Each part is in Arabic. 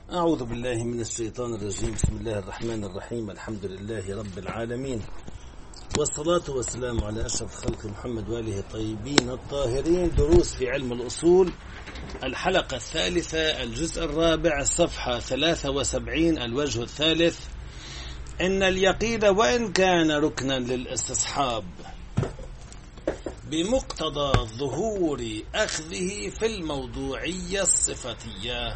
أعوذ بالله من الشيطان الرجيم. بسم الله الرحمن الرحيم. الحمد لله رب العالمين، والصلاة والسلام على أشرف خلق محمد وآله الطيبين الطاهرين. دروس في علم الأصول، الحلقة الثالثة، الجزء الرابع، الصفحة 73، الوجه الثالث. إن اليقين وإن كان ركنا للاستصحاب بمقتضى ظهور أخذه في الموضوعية الصفتية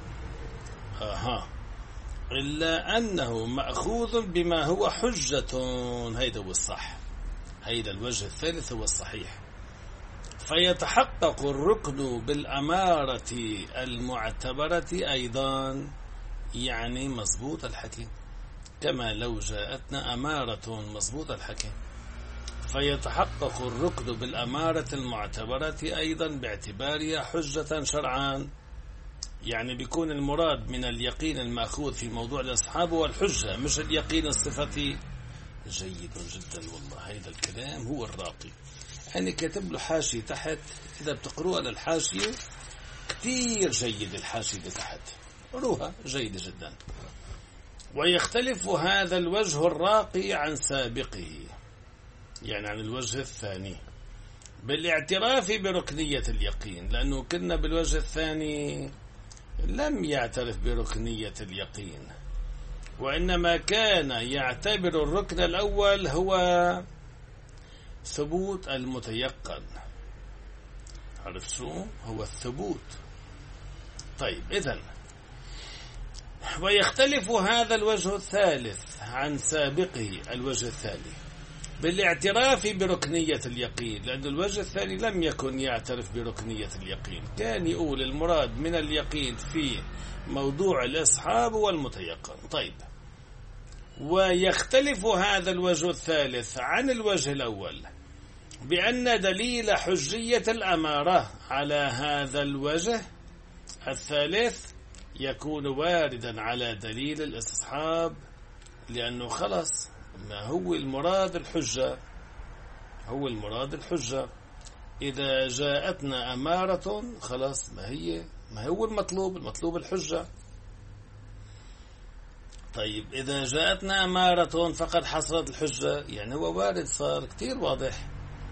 إلا أنه مأخوذ بما هو حجة. هيدا هو الصح، هيدا الوجه الثالث هو الصحيح. فيتحقق الركن بالأمارة المعتبرة أيضا، يعني مضبوط الحكي، كما لو جاءتنا أمارة مضبوط الحكي. فيتحقق الركن بالأمارة المعتبرة أيضا باعتبارها حجة شرعا، يعني بيكون المراد من اليقين المأخوذ في موضوع الأصحاب والحجة، مش اليقين الصفتي. جيد جدا والله، هذا الكلام هو الراقي. أنا كاتب له حاشية تحت، إذا بتقروها للحاشية كتير جيد، الحاشية تحت قروها جيدة جدا. ويختلف هذا الوجه الراقي عن سابقه، يعني عن الوجه الثاني، بالاعتراف بركنية اليقين، لأنه كنا بالوجه الثاني لم يعترف بركنية اليقين، وإنما كان يعتبر الركن الأول هو ثبوت المتيقن. عرفت شو هو الثبوت؟ طيب، إذن ويختلف هذا الوجه الثالث عن سابقه، الوجه الثاني، بالاعتراف بركنية اليقين، لأن الوجه الثاني لم يكن يعترف بركنية اليقين، كان يقول المراد من اليقين في موضوع الأصحاب والمتيقن. طيب، ويختلف هذا الوجه الثالث عن الوجه الأول بأن دليل حجية الأمارة على هذا الوجه الثالث يكون واردا على دليل الاستصحاب، لأنه خلص ما هو المراد الحجة، هو المراد الحجة. إذا جاءتنا أمارة خلاص ما هو المطلوب الحجة. طيب، إذا جاءتنا أمارة فقد حصلت الحجة، يعني هو وارد، صار كتير واضح.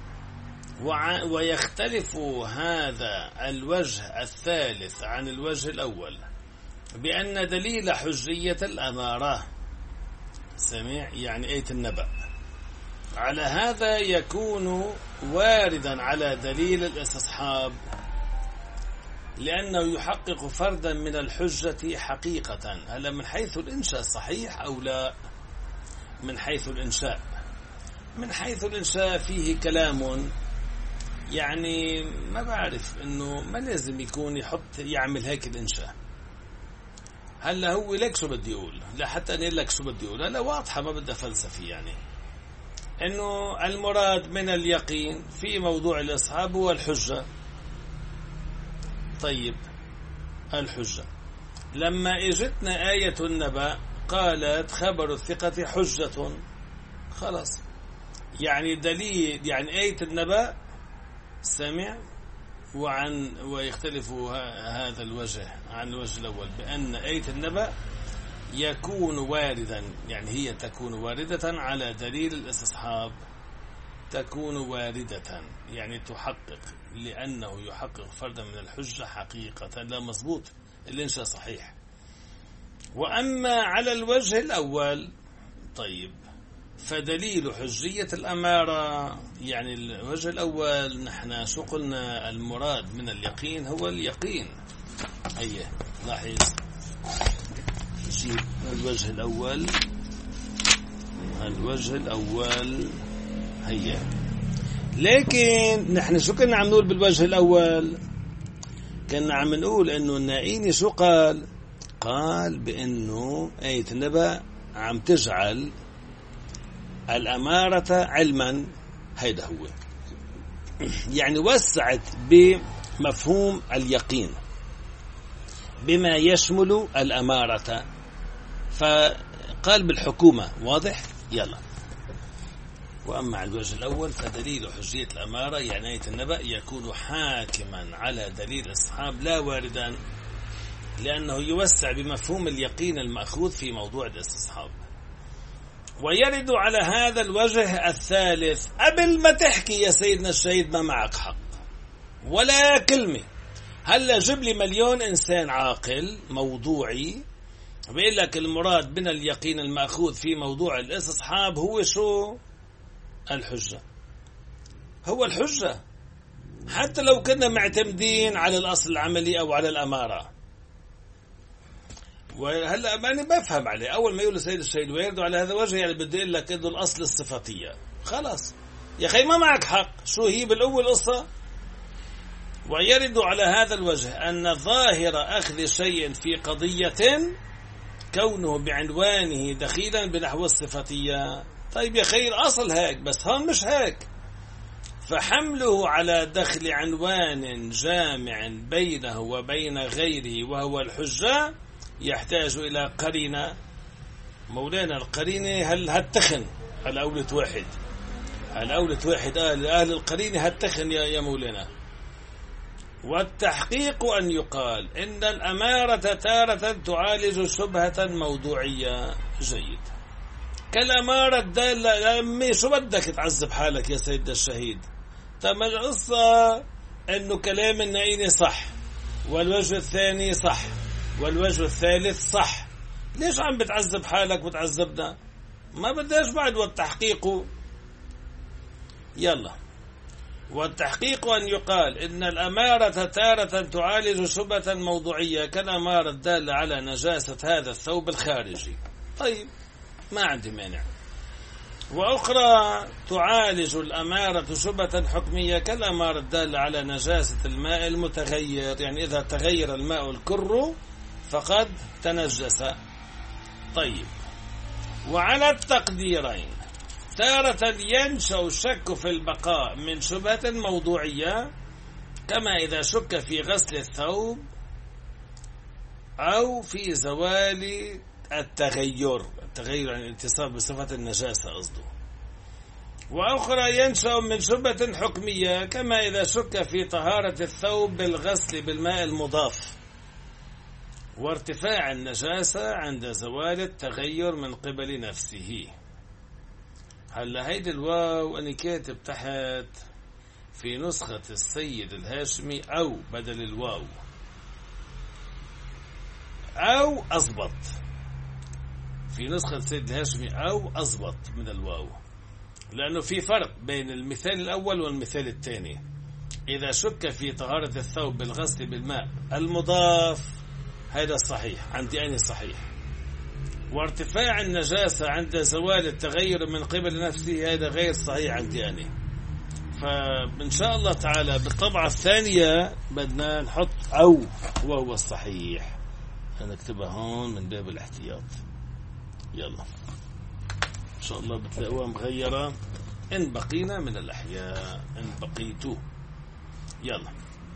ويختلف هذا الوجه الثالث عن الوجه الأول بأن دليل حجية الأمارة، سمع يعني آية النبأ، على هذا يكون واردا على دليل الاستصحاب، لأنه يحقق فردا من الحجة حقيقة. هلا من حيث الإنشاء صحيح أو لا؟ من حيث الإنشاء فيه كلام، يعني ما بعرف إنه ما لازم يكون يعمل هيك الإنشاء. هلا هو لك شو بدي يقول، لا حتى أنا لك شو بدي يقول، هلا واضحة ما بدها فلسفي، يعني إنه المراد من اليقين في موضوع الأصحاب هو الحجة. طيب، الحجة لما اجتنا آية النبأ قالت خبر الثقة حجة، خلاص، يعني دليل، يعني آية النبأ سمع. ويختلف هذا الوجه عن الوجه الأول بأن آية النبأ يكون واردا، يعني هي تكون واردة على دليل الاستصحاب، تكون واردة يعني تحقق، لأنه يحقق فردا من الحجة حقيقة. لا مضبوط، الإنشاء صحيح. وأما على الوجه الأول، طيب، فدليل حجية الأمارة، يعني الوجه الأول نحن شو قلنا؟ المراد من اليقين هو اليقين. هيا لاحظ، نجيب الوجه الأول، هيا. لكن نحن شو كنا عم نقول بالوجه الأول؟ كنا عم نقول إنه النائيني شو قال بأنه آية النبأ عم تجعل الأمارة علما. هيدا هو، يعني وسعت بمفهوم اليقين بما يشمل الأمارة، فقال بالحكومة. واضح؟ يلا. وأما على الوجه الأول فدليل حجية الأمارة، يعني آية النبأ، يكون حاكما على دليل الأصحاب لا واردا لأنه يوسع بمفهوم اليقين المأخوذ في موضوع الاستصحاب. ويرد على هذا الوجه الثالث. قبل ما تحكي يا سيدنا الشهيد ما معك حق ولا كلمة. هلا جيب لي مليون إنسان عاقل موضوعي بيقول لك المراد من اليقين المأخوذ في موضوع الاستصحاب هو شو؟ الحجة. هو الحجة، حتى لو كنا معتمدين على الأصل العملي أو على الأمارة. وهلا أنا بفهم عليه أول ما يقول سيد الشهيد ويرد على هذا الوجه، يعني بدي أقول لك إنه الأصل الصفاتية. خلاص يا أخي ما معك حق. شو هي بالأول قصة؟ ويرد على هذا الوجه أن ظاهر أخذ شيء في قضية كونه بعنوانه دخيلا بنحو الصفاتية. طيب يا خير أصل هيك، بس هون مش هيك. فحمله على دخل عنوان جامع بينه وبين غيره وهو الحجة يحتاج إلى قرينة. مولانا القرينة هل هتخن؟ هل أولة واحد؟ هل أولة واحد أهل القرينة هتخن يا مولانا؟ والتحقيق أن يقال إن الأمارة تارة تعالج شبهة موضوعية. جيد. كالأمارة الدالة. أمي شو بدك تعذب حالك يا سيد الشهيد؟ طب القصة إنه كلام النعيني صح، والوجه الثاني صح، والوجه الثالث صح. ليش عم بتعذب حالك وتعذبنا؟ ما بداش بعد. والتحقيق يلا. والتحقيق أن يقال إن الأمارة تارة تعالج شبهة موضوعية كالأمارة الدالة على نجاسة هذا الثوب الخارجي. طيب ما عندي مانع. وأخرى تعالج الأمارة شبهة حكمية كالأمارة الدالة على نجاسة الماء المتغير، يعني إذا تغير الماء الكر فقد تنجس. طيب وعلى التقديرين تارة ينشأ الشك في البقاء من شبهة موضوعية كما إذا شك في غسل الثوب أو في زوال التغير يعني الاتصاف بصفة النجاسة قصده. وأخرى ينشأ من شبهة حكمية كما إذا شك في طهارة الثوب بالغسل بالماء المضاف وارتفاع النجاسة عند زوال التغير من قبل نفسه. هلا هيدي الواو أنا كاتب تحت في نسخة السيد الهاشمي أو بدل الواو أو أضبط في نسخة السيد الهاشمي أو أضبط من الواو، لأنه في فرق بين المثال الأول والمثال الثاني. إذا شك في طهارة الثوب بالغسل بالماء المضاف هذا الصحيح عندي أنا صحيح، وارتفاع النجاسة عند زوال التغير من قبل نفسه هذا غير صحيح عندي أنا. فإن شاء الله تعالى بالطبعة الثانية بدنا نحط أو وهو الصحيح. هنكتبها هون من باب الاحتياط. يلا إن شاء الله بتلاقوها مغيرة إن بقينا من الأحياء إن بقيتوا. يلا.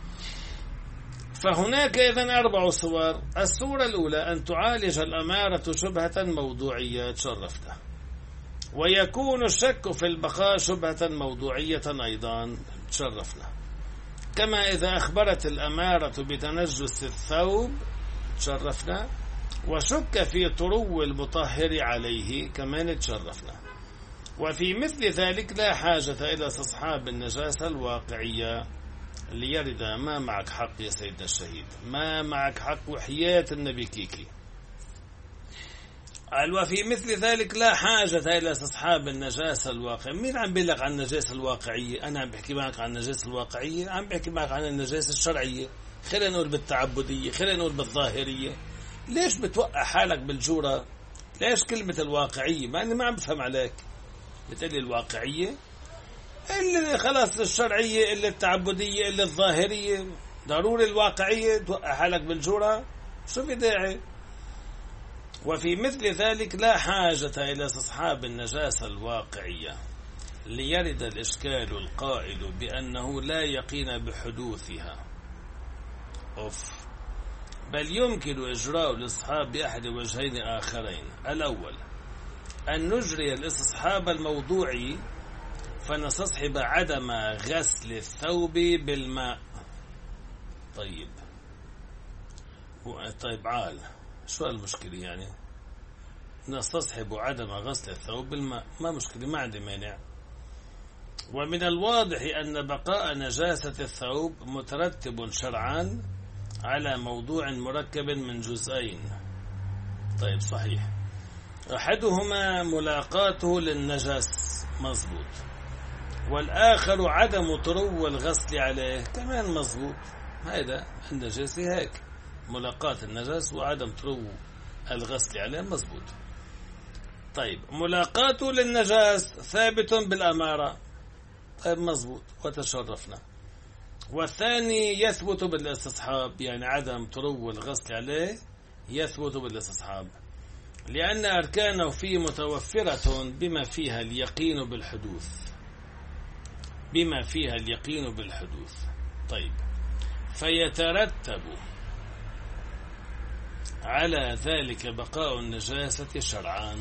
فهناك إذن 4 صور. الصورة الأولى أن تعالج الأمارة شبهة موضوعية تشرفنا، ويكون الشك في البقاء شبهة موضوعية أيضا تشرفنا، كما إذا أخبرت الأمارة بتنجس الثوب تشرفنا، وشك في طرو المطهر عليه كمان تشرفنا. وفي مثل ذلك لا حاجة إلى استصحاب النجاسة الواقعية ليرد. ما معك حق يا سيدنا الشهيد، ما معك حق وحياة النبي كيكي. قال وفي مثل ذلك لا حاجة إلى استصحاب النجاسة الواقعية. مين عم بيقول عن النجاسة الواقعية؟ أنا عم بحكي معك عن النجاسة الواقعية، عم بحكي معك عن النجاسة الشرعية. خلينا نقول بالتعبدية، خلينا نقول بالظاهرية. ليش بتوقع حالك بالجورة؟ ليش كلمة الواقعية؟ ما أنا ما عم بفهم عليك. بتقلي الواقعية اللي خلاص الشرعية اللي التعبدية اللي الظاهرية، ضروري الواقعية توقع حالك بالجورة؟ شو في داعي؟ وفي مثل ذلك لا حاجة إلى استصحاب النجاسة الواقعية ليرد الإشكال القائل بأنه لا يقين بحدوثها. بل يمكن إجراء الاستصحاب بأحد وجهين آخرين. الأول أن نجري الاستصحاب الموضوعي فنستصحب عدم غسل الثوب بالماء. طيب طيب عال، شو المشكلة يعني؟ نستصحب عدم غسل الثوب بالماء، ما مشكلة، ما عندي مانع. ومن الواضح أن بقاء نجاسة الثوب مترتب شرعا على موضوع مركب من جزئين. طيب صحيح، أحدهما ملاقاته للنجس، مضبوط، والآخر عدم طرو الغسل عليه، كمان مضبوط. هذا النجس هيك، ملاقاة النجس وعدم طرو الغسل عليه، مضبوط. طيب ملاقاته للنجس ثابت بالأمارة، طيب مضبوط، وتشرفنا. والثاني يثبت بالاستصحاب، يعني عدم طرو الغسل عليه يثبت بالاستصحاب، لأن أركانه فيه متوفرة بما فيها اليقين بالحدوث، بما فيها اليقين بالحدوث. طيب فيترتب على ذلك بقاء النجاسة شرعا.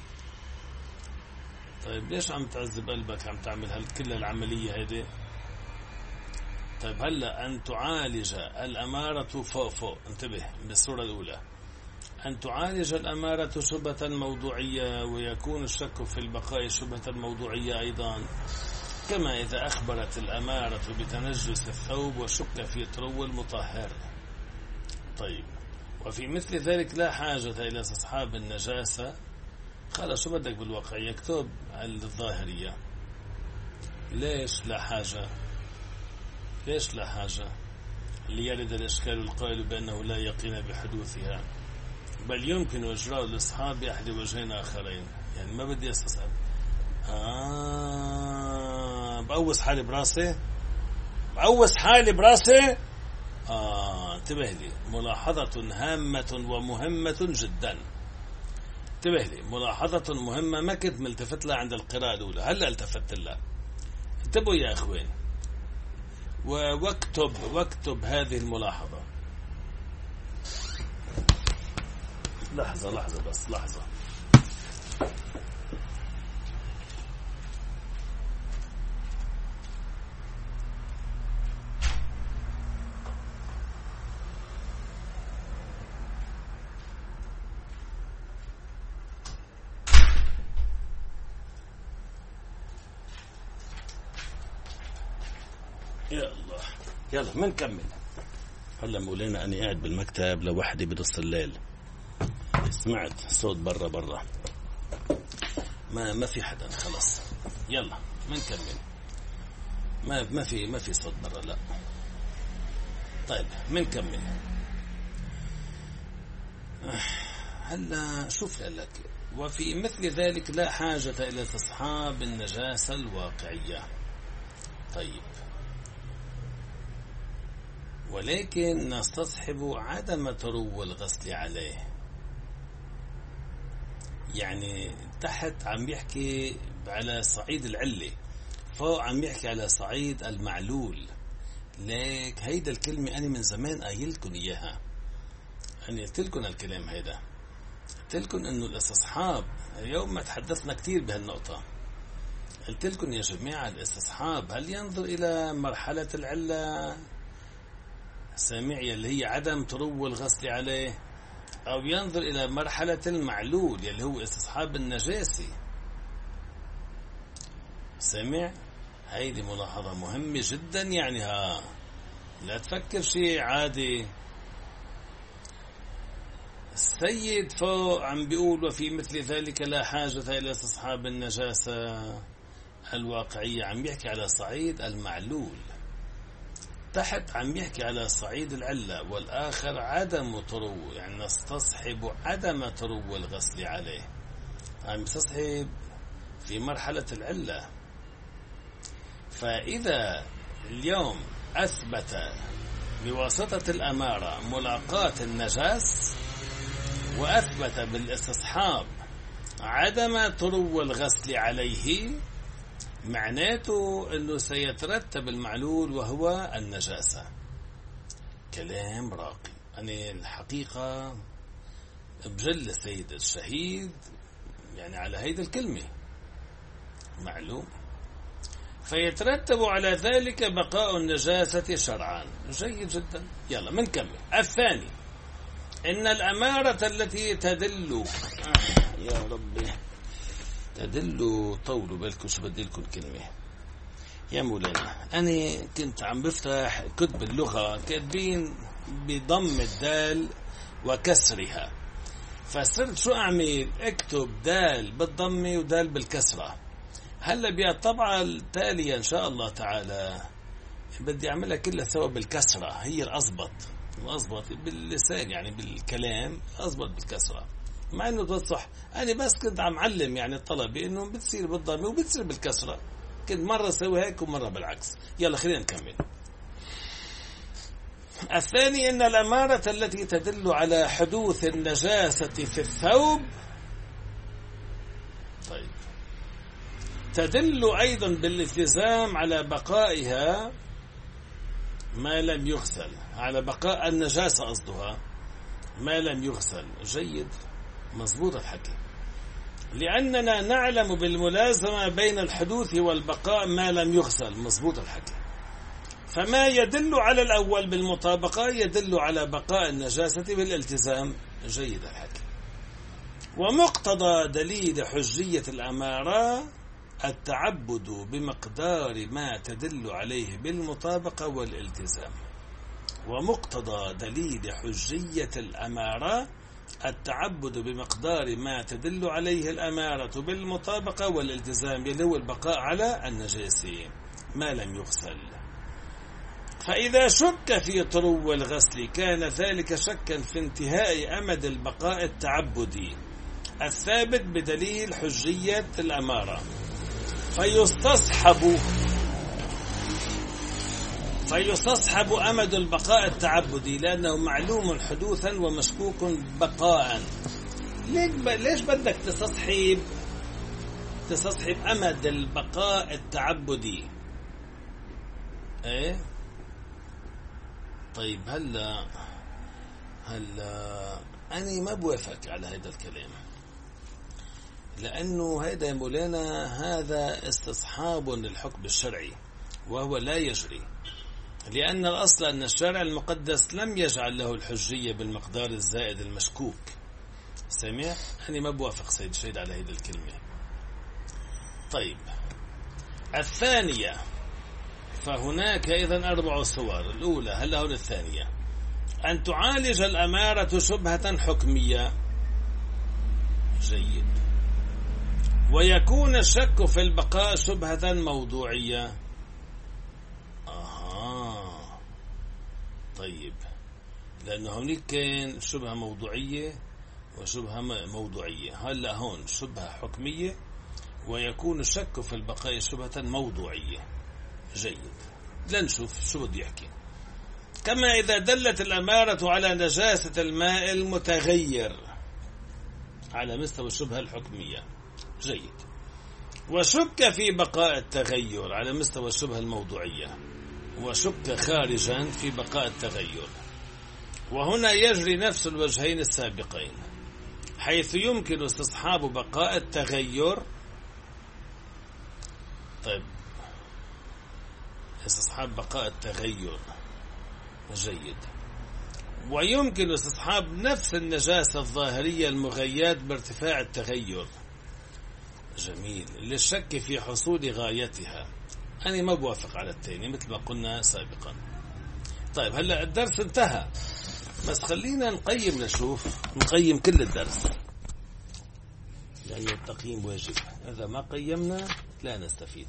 طيب ليش عم تعذب قلبك، عم تعمل كل العملية هذه؟ طيب هلأ أن تعالج الأمارة فوق، انتبه بالصورة الأولى، أن تعالج الأمارة شبهة موضوعية، ويكون الشك في البقاء شبهة موضوعية أيضا، كما إذا أخبرت الأمارة بتنجس الثوب وشك في طرو المطهر. طيب وفي مثل ذلك لا حاجة إلى استصحاب النجاسة. خلاص شو بدك بالواقع، يكتب الظاهرية. ليش لا حاجة؟ ليش لا حاجة؟ ليرد الإشكال القائل بأنه لا يقين بحدوثها، بل يمكن إجراء الإصحاب بأحد وجهين آخرين. يعني ما بدي أستصحب، بقوس حالي براسي، بقوس حالي براسي. انتبه لي، ملاحظة هامة ومهمة جدا. انتبه لي، ملاحظة مهمة ما كنت ملتفت لها عند القراءة الأولى، هلا التفت لها. انتبهوا يا أخوين، واكتب هذه الملاحظة. لحظة بس، لحظة. يا الله، يلا منكمل. هلا مولانا أنا قاعد بالمكتب لوحدي بنص الليل، سمعت صوت برا ما في حدا، خلاص يلا منكمل. ما في صوت برا، لا. طيب منكمل. هلا شوف لك، وفي مثل ذلك لا حاجة إلى استصحاب النجاسة الواقعية. طيب ولكن نستصحب عدم طرو الغسل عليه. يعني تحت عم يحكي على صعيد العلة، فوق عم يحكي على صعيد المعلول. ليك هيدا الكلمة أنا من زمان قايلكم إياها، أنا قلت لكم الكلام هيدا، قلت لكم إنه الاستصحاب، اليوم ما تحدثنا كتير بهالنقطة. قلت لكم يا جماعة الاستصحاب هل ينظر إلى مرحلة العلة سامعية اللي هي عدم طرو الغسل عليه، أو ينظر إلى مرحلة المعلول اللي هو استصحاب النجاسة؟ سامع؟ هيدي ملاحظة مهمة جدا، يعني لا تفكر شيء عادي. السيد فوق عم بيقول وفي مثل ذلك لا حاجة إلى استصحاب النجاسة الواقعية، عم يحكي على صعيد المعلول. تحت عم يحكي على صعيد العلة، والآخر عدم طرو، يعني نستصحب عدم طرو الغسل عليه، عم يستصحب في مرحلة العلة. فإذا اليوم أثبت بواسطة الأمارة ملاقاة النجاس، وأثبت بالاستصحاب عدم طرو الغسل عليه، معناته أنه سيترتب المعلول وهو النجاسة. كلام راقي. أنا الحقيقة بجل السيد الشهيد يعني على هيدا الكلمة، معلوم. فيترتب على ذلك بقاء النجاسة شرعا. جيد جدا، يلا منكمل. الثاني إن الأمارة التي تدل يا ربي تدل، طولوا بالكم شو بدي لكم كلمة يا مولانا. أنا كنت عم بفتح كتب اللغة كاتبين بضم الدال وكسرها، فصرت شو أعمل؟ اكتب دال بالضمة ودال بالكسرة. هلا بالطبعة التالية إن شاء الله تعالى بدي أعملها كلها سوا بالكسرة، هي الأضبط باللسان يعني بالكلام أضبط بالكسرة، مع إنه تصح. أنا بس كنت عم علم يعني الطلبة إنه بتصير بالضمة وبتصير بالكسرة، كنت مرة سوي هيك ومرة بالعكس. يلا خلينا نكمل. الثاني أن الأمارة التي تدل على حدوث النجاسة في الثوب، طيب، تدل أيضا بالالتزام على بقائها ما لم يغسل، على بقاء النجاسة قصدها ما لم يغسل. جيد، مضبوط الحكي، لأننا نعلم بالملازمة بين الحدوث والبقاء ما لم يغسل. مضبوط الحكي. فما يدل على الأول بالمطابقة يدل على بقاء النجاسة بالالتزام. جيد الحكي. ومقتضى دليل حجية الأمارة التعبد بمقدار ما تدل عليه بالمطابقة والالتزام. ومقتضى دليل حجية الأمارة التعبد بمقدار ما تدل عليه الأمارة بالمطابقة والالتزام، يلو البقاء على النجاسة ما لم يغسل. فإذا شك في طرو الغسل كان ذلك شكا في انتهاء أمد البقاء التعبدي الثابت بدليل حجية الأمارة، فيستصحب أمد البقاء التعبدي لأنه معلوم حدوثا ومشكوك بقاء. ليش بدك تستصحب أمد البقاء التعبدي؟ ايه طيب، هلا أنا ما بوافق على هذا الكلام، لأنه هذا يا مولانا هذا استصحاب للحكم الشرعي وهو لا يجري، لأن الأصل أن الشرع المقدس لم يجعل له الحجية بالمقدار الزائد المشكوك. سمع؟ أنا ما بوافق سيد شهيد على هذه الكلمة. طيب، الثانية، فهناك إذن 4 صور. الأولى، هل هون الثانية، أن تعالج الأمارة شبهة حكمية. جيد. ويكون الشك في البقاء شبهة موضوعية. طيب، لأنه هناك كان شبهة موضوعية وشبهة موضوعية، هلا هون شبهة حكمية ويكون الشك في البقاء شبهة موضوعية. جيد، لنشوف شو بده يحكي. كما إذا دلت الأمارة على نجاسة الماء المتغير على مستوى الشبهة الحكمية. جيد. وشك في بقاء التغير على مستوى الشبهة الموضوعية، وشك خارجا في بقاء التغير. وهنا يجري نفس الوجهين السابقين، حيث يمكن استصحاب بقاء التغير. طيب، استصحاب بقاء التغير. جيد. ويمكن استصحاب نفس النجاسة الظاهرية المغيات بارتفاع التغير. جميل، للشك في حصول غايتها. أنا ما بوافق على الثاني مثل ما قلنا سابقا. طيب، هلأ الدرس انتهى، بس خلينا نقيم كل الدرس، لأن التقييم واجب. إذا ما قيمنا لا نستفيد.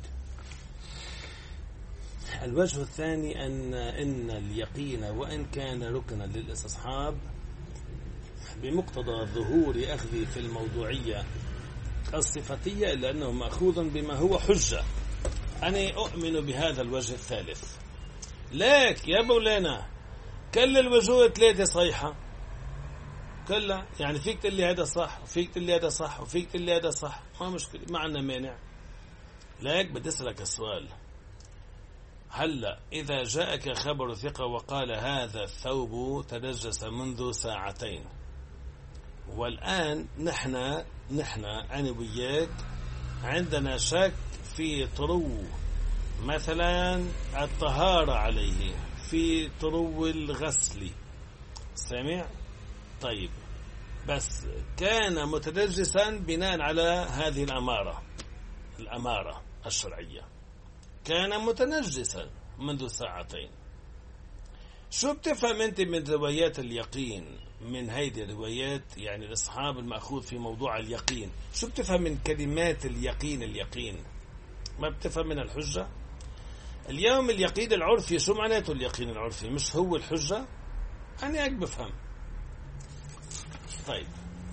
الوجه الثاني أن اليقين وإن كان ركنا للاستصحاب بمقتضى ظهور أخذ في الموضوعية الصفتية، إلا أنه مأخوذ بما هو حجة. أنا أؤمن بهذا الوجه الثالث. لك يا مولانا كل الوجوه 3 صحيحة كلها، يعني فيك تقول لي هذا صح وفيك تقول لي هذا صح وفيك تقول لي هذا صح، ما مشكلة، ما عندنا مانع. لك بدي أسألك السؤال، هلا إذا جاءك خبر ثقة وقال هذا الثوب تنجس منذ 2 ساعات، والآن نحن أنا وياك عندنا شك في طرو مثلا الطهارة عليه، في طرو الغسل. سمع؟ طيب بس كان متنجسا بناء على هذه الأمارة الشرعية، كان متنجسا منذ ساعتين. شو بتفهم أنت من روايات اليقين، من هيدي الروايات يعني الأصحاب المأخوذ في موضوع اليقين؟ شو بتفهم من كلمات اليقين؟ ما بتفهم من الحجة؟ اليوم اليقين العرفي شو معناته؟ اليقين العرفي مش هو الحجة؟ أنا هيك بفهم. طيب،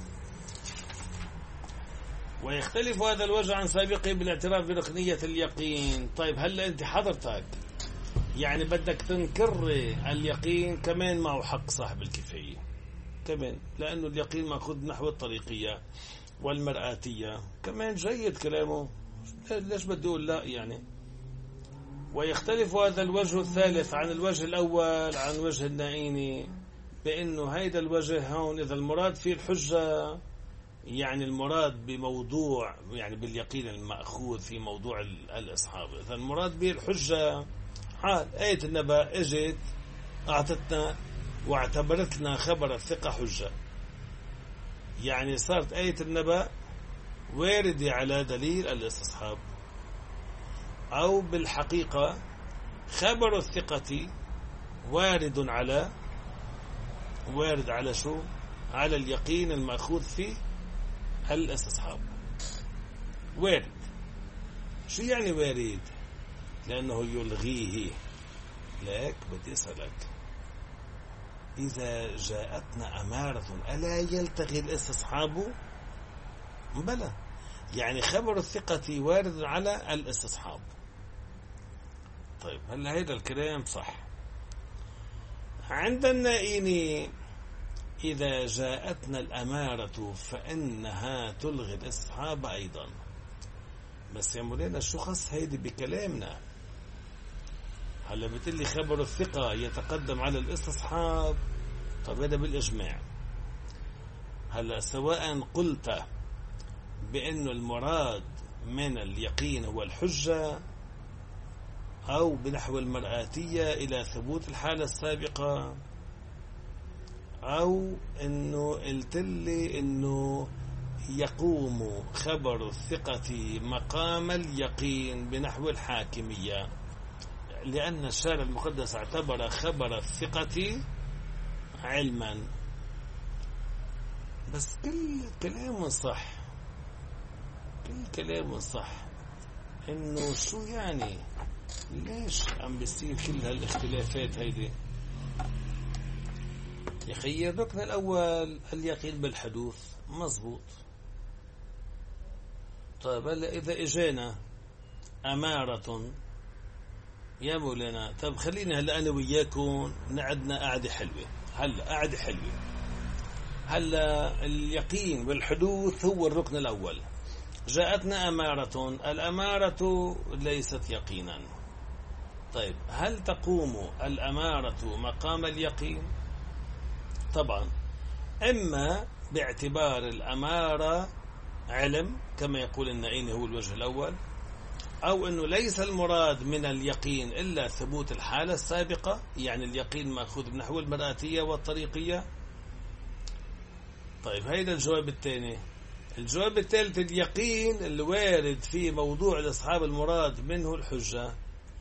ويختلف هذا الوجه عن سابقه بالاعتراف بركنية اليقين. طيب هلا أنت حضرتك يعني بدك تنكر اليقين كمان معه حق صاحب الكفاية كمان، لأنه اليقين مأخوذ نحو الطريقية والمرآتية كمان. جيد كلامه، ليش بدي أقول لا يعني. ويختلف هذا الوجه الثالث عن الوجه الأول عن وجه النائيني، بأنه هيدا الوجه هون إذا المراد فيه الحجة، يعني المراد بموضوع يعني باليقين المأخوذ في موضوع الأصحاب، إذا المراد به الحجة حال آية النبأ اجت أعطتنا واعتبرتنا خبر الثقة حجة، يعني صارت آية النبأ واردة على دليل الاستصحاب، أو بالحقيقة خبر الثقة وارد على شو؟ على اليقين المأخوذ في الاستصحاب. وارد. شو يعني وارد؟ لأنه يلغيه. لك بدي أسألك، إذا جاءتنا أمارة ألا يلتغي الاستصحاب؟ بلى، يعني خبر الثقة وارد على الاستصحاب. طيب هلا هذا الكلام صح. عند النائين إذا جاءتنا الأمارة فإنها تلغي الاستصحاب أيضا. بس يا مولانا شو خص هيدي بكلامنا؟ هلا بتقلي خبر الثقة يتقدم على الاستصحاب، طب هذا بالإجماع. هلا سواء قلت بأن المراد من اليقين هو الحجة، أو بنحو المرآتية إلى ثبوت الحالة السابقة، أو أنه قلتلي أنه يقوم خبر الثقة مقام اليقين بنحو الحاكمية، لأن الشارع المقدس اعتبر خبر الثقة علما. بس كل كلام صح، إنه شو يعني ليش عم بيصير كل هالاختلافات هيدي؟ يا أخي الركن الأول اليقين بالحدوث مزبوط. طيب هلا إذا إجانا أمارة يا مولانا، طيب خلينا هلا أنا وياكم نعدنا قاعدة حلوة. هلا اليقين بالحدوث هو الركن الأول. جاءتنا أمارة، الأمارة ليست يقينا. طيب هل تقوم الأمارة مقام اليقين؟ طبعا، إما باعتبار الأمارة علم كما يقول النائيني هو الوجه الأول، أو أنه ليس المراد من اليقين إلا ثبوت الحالة السابقة، يعني اليقين مأخوذ بنحو المرآتية والطريقية. طيب هيدا الجواب الثاني. الجواب الثالث اليقين الوارد في موضوع الأصحاب المراد منه الحجة،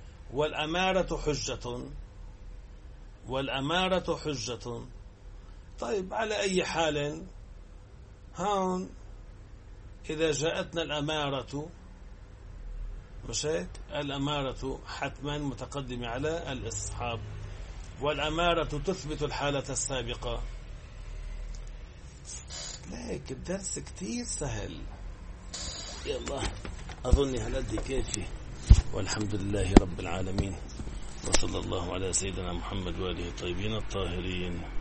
والأمارة حجة. طيب على أي حال هون إذا جاءتنا الأمارة، مش هيك؟ الأمارة حتما متقدمة على الاستصحاب، والأمارة تثبت الحالة السابقة. ليك الدرس كتير سهل. يلا أظني هالقد كافي، والحمد لله رب العالمين، وصلى الله على سيدنا محمد وآله الطيبين الطاهرين.